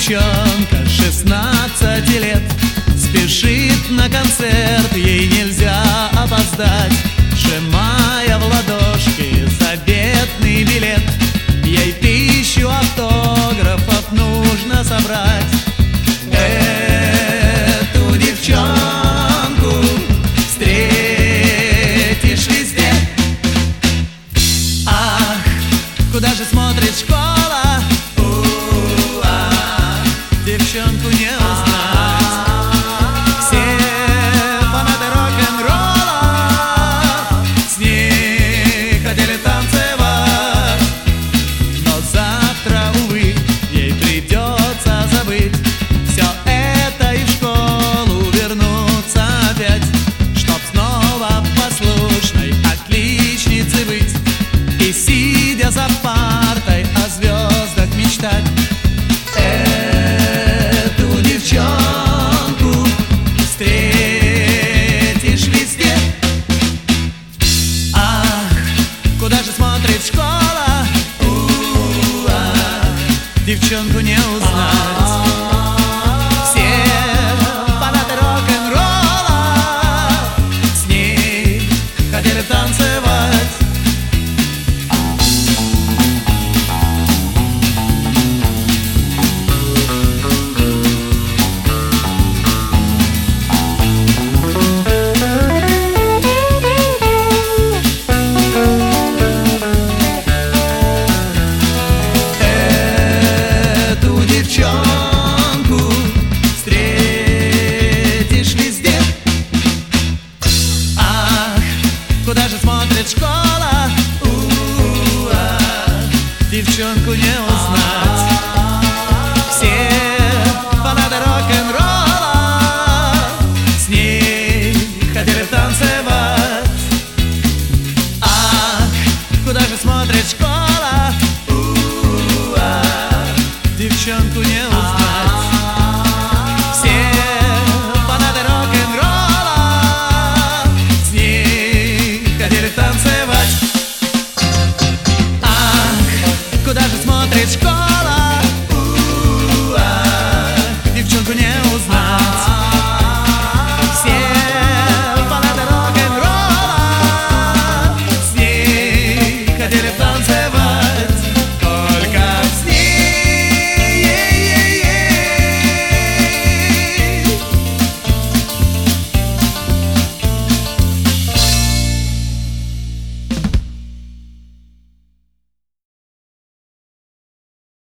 девчонка 16 лет спешит на концерт, ей нельзя опоздать. Сжимая в ладошки заветный билет, ей 1000 автографов нужно собрать. Эту девчонку встретишь везде. Ах, куда же смотрит школа? Девчонку не узнать. Все фанаты рок-н-ролла с ней хотели танцевать, но завтра, увы, ей придется забыть все это и в школу вернуться опять, чтоб снова послушной отличницей быть и, сидя за партой, о звездах мечтать. Встретишь везде. Ах, куда же смотрит школа? Девчонку не узнать. Все фанаты рок-н-ролла с ней хотели танцевать. Девчонку встретишь везде. Ах, куда же смотрит школа? Девчонку не узнать. Все фанаты рок-н-ролла с ней хотели танцевать. Ах, куда же смотрит школа? Девчонку не узнать. Все фанаты рок-н-ролла с ней хотели танцевать. Ах, куда же смотрит школа?